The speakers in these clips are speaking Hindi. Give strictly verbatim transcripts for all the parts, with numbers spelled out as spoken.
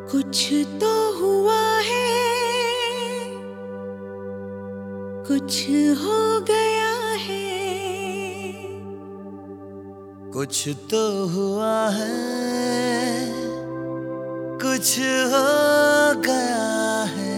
कुछ तो हुआ है, कुछ हो गया है, कुछ तो हुआ है, कुछ हो गया है।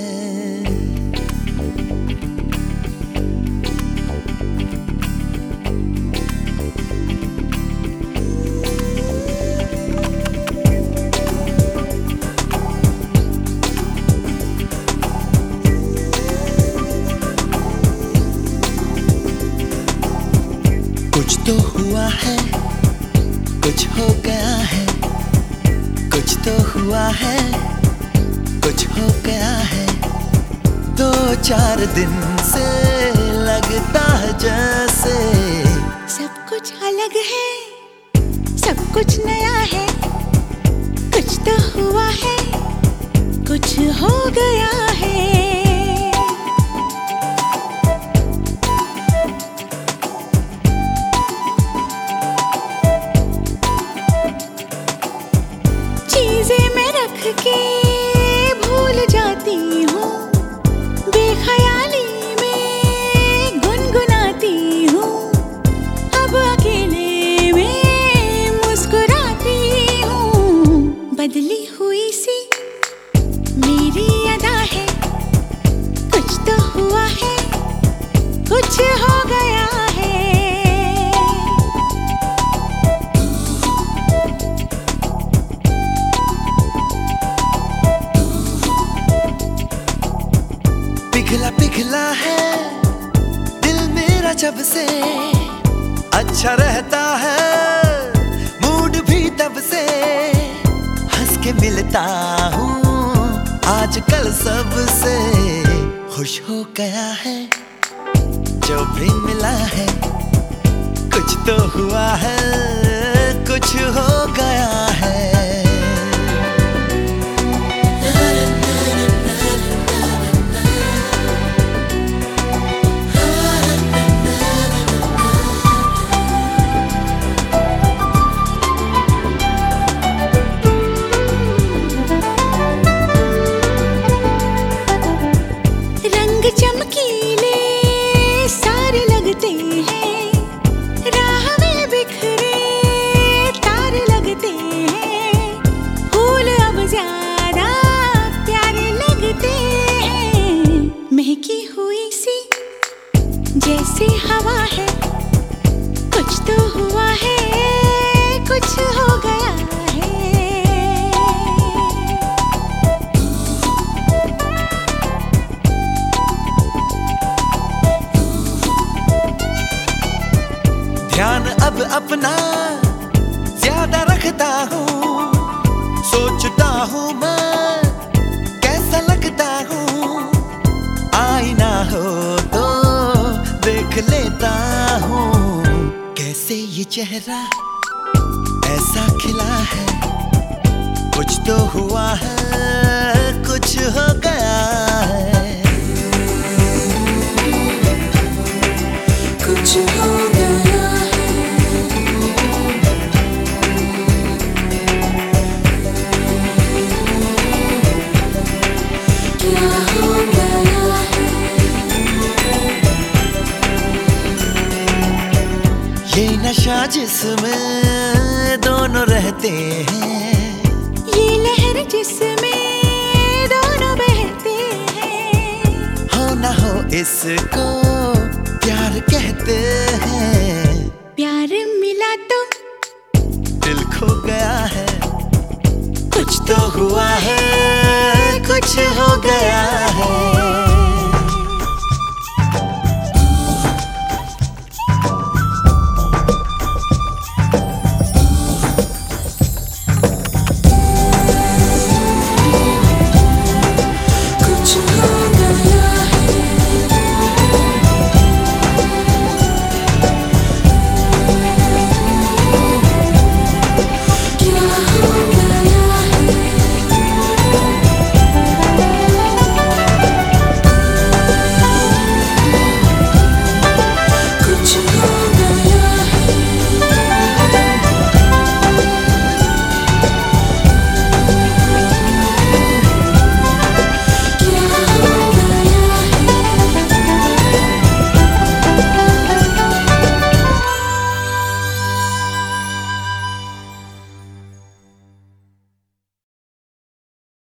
कुछ तो हुआ है, कुछ हो गया है, कुछ तो हुआ है, कुछ हो गया है। दो चार दिन से लगता है जैसे सब कुछ अलग है, सब कुछ नया है। कुछ तो हुआ है, कुछ हो गया है। चीजें मैं रख के भूल जाती हूँ, बेख्याली में गुनगुनाती हूँ। अब अकेले में मुस्कुराती हूँ। बदली हुई सी मेरी अदा है, कुछ तो हुआ है, कुछ हो गया है। पिघला पिघला है दिल मेरा जब से, अच्छा रहता है मूड भी तब से। हंस के मिलता हूँ आजकल सबसे, खुश हो गया है जो भी मिला है। कुछ तो हुआ है, कुछ हो गया है। चमकीले सारे लगते हैं, राह में बिखरे तारे लगते हैं। फूल अब ज्यादा प्यारे लगते हैं। महकी हुई सी जैसे हवा है, कुछ तो हुआ है, कुछ हो गया है। ध्यान अब अपना ज्यादा रखता हूँ, सोचता हूँ मैं कैसा लगता हूँ। आईना हो तो देख लेता हूँ, कैसे ये चेहरा ऐसा खिला है। कुछ तो हुआ है, कुछ हो गया है। कुछ हो गया ये नशा जिसमें दोनों रहते हैं, ये लहर जिसमें दोनों बहते हैं। हो ना हो इसको प्यार कहते हैं। प्यार मिला तो दिल खो गया है, कुछ तो हुआ है, कुछ हो गया है।